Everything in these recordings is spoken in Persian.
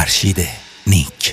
فرشید نیک.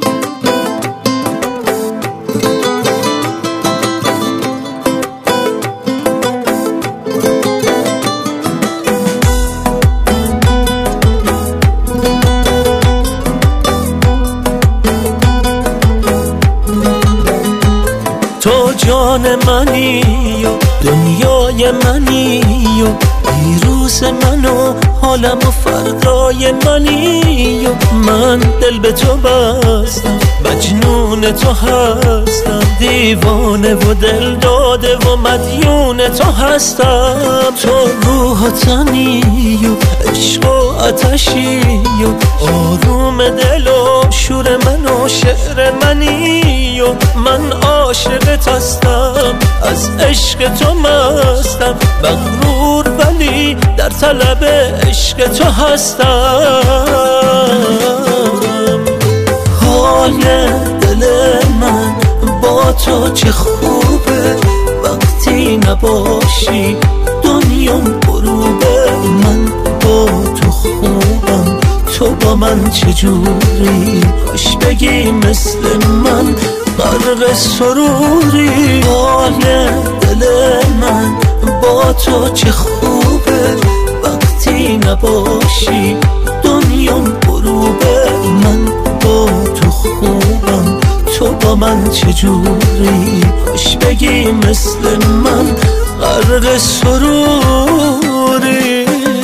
تو جان منی و دنیای منی و دیروز من و حالم و فردای منی و من دل به تو بستم، مجنون تو هستم، دیوانه و دل داده و مدیون تو هستم. تو روح و تنی و عشق و عطشی و آروم دل و شور من و شعر منی و من عاشقت هستم، از عشق تو مستم، مغرور ولی در طلب عشق تو هستم. حال دل من با تو چه خوبه، وقتی نباشی دنیام غروبه. من با تو خوبم، تو با من چجوری؟ کاش بگی مثل من غرق سروری. حال دل من با تو چه خوبه، وقتی نباشی دنیام غروبه. من با تو خوبم، تو با من چجوری؟ کاش بگی مثل من غرق سروری.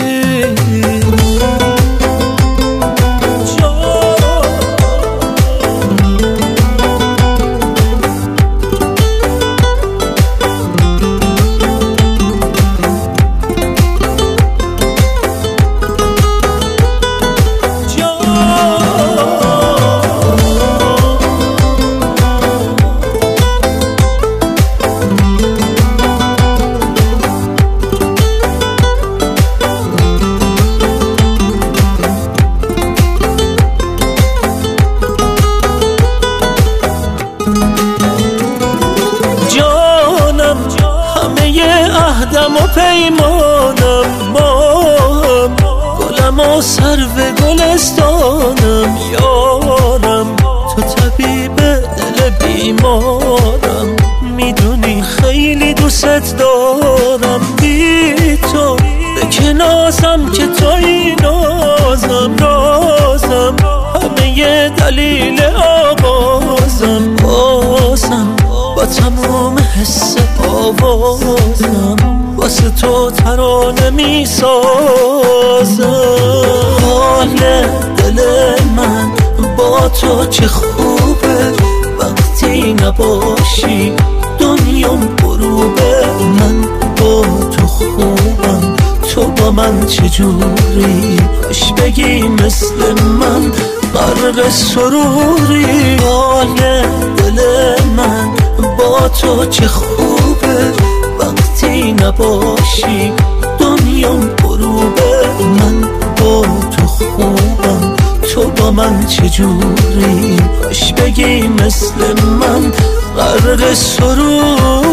عهدم و پیمانم، ماهم گلم و سرو گلستانم، یارم تو طبیب دل بیمارم، میدونی خیلی دوست دارم. بی تو به که نازم که توی نازم، رازم همه دلیل آغازم، بازم با تمام حس آوازم واسه تو ترانه می سازم. حال دل من با تو چه خوبه، وقتی نباشی دنیام غروبه. من با تو خوبم، تو با من چجوری؟ کاش بگی مثل من غرق سروری. حال دل من با تو چه خوبه، وقتی نباشی دنیام غروبه. من با تو خوبم، تو با من چجوری؟ کاش بگی مثل من غرق سرور.